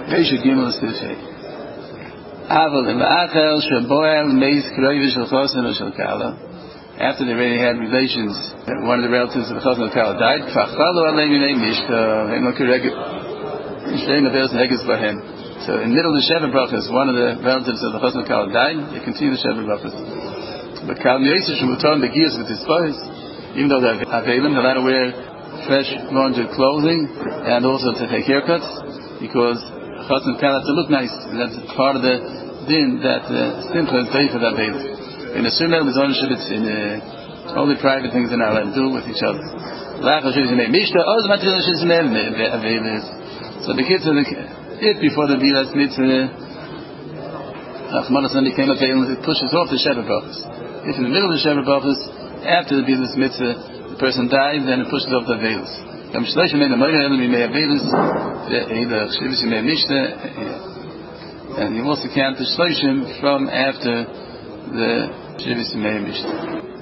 Reisha Gimel Stifei. Aval Ima'achel Shaboel Meis Kroivish Shel Chosen Shel Kala. After they already had relations, one of the relatives of the Chosen Shel Kala died. Fachalo Alei Minei Mishka Ve'No Kereg Shtein Aveos Neges Bahem. So in the middle of the Sheva Brachas, one of the relatives of the Chosen Shel Kala died. They continue the Sheva Brachas. But Kal Yosef Shemuton Begias with his boys, even though they're Avelim, they're allowed to wear fresh laundered clothing and also to take haircuts, because Chas and Kal have to look nice, and that's part of the din that Simcha is day for that baby. In a sunnah, there's ownership, it's in only private things they're not allowed to do with each other. So the kids, if before the Bilas Mitzvah, Achmanas became a Beilim, it pushes off the Sheva Brachas. If in the middle of the Sheva Brachas, after the Bilas Mitzvah, the person dies, then it pushes off the Veilus. And you also count the Shloshim from after the Shivis Yemei Mishnah.